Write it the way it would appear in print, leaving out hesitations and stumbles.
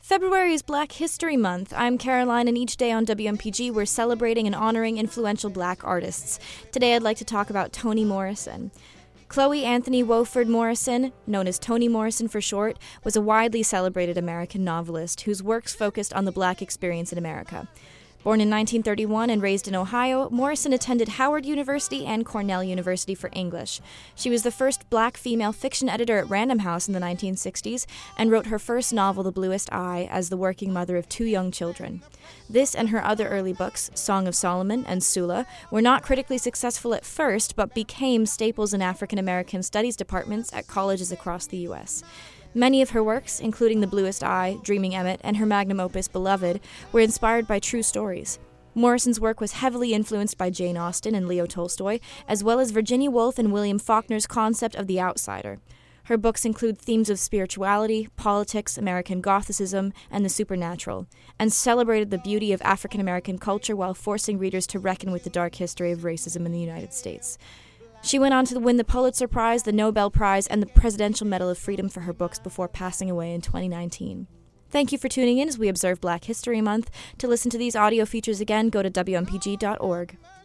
February is Black History Month. I'm Caroline, and each day on WMPG we're celebrating and honoring influential Black artists. Today I'd like to talk about Toni Morrison. Chloe Anthony Wofford Morrison, known as Toni Morrison for short, was a widely celebrated American novelist whose works focused on the Black experience in America. Born in 1931 and raised in Ohio, Morrison attended Howard University and Cornell University for English. She was the first Black female fiction editor at Random House in the 1960s and wrote her first novel, The Bluest Eye, as the working mother of 2 young children. This and her other early books, Song of Solomon and Sula, were not critically successful at first, but became staples in African American studies departments at colleges across the U.S. Many of her works, including The Bluest Eye, Dreaming Emmett, and her magnum opus, Beloved, were inspired by true stories. Morrison's work was heavily influenced by Jane Austen and Leo Tolstoy, as well as Virginia Woolf and William Faulkner's concept of the outsider. Her books include themes of spirituality, politics, American Gothicism, and the supernatural, and celebrated the beauty of African American culture while forcing readers to reckon with the dark history of racism in the United States. She went on to win the Pulitzer Prize, the Nobel Prize, and the Presidential Medal of Freedom for her books before passing away in 2019. Thank you for tuning in as we observe Black History Month. To listen to these audio features again, go to WMPG.org.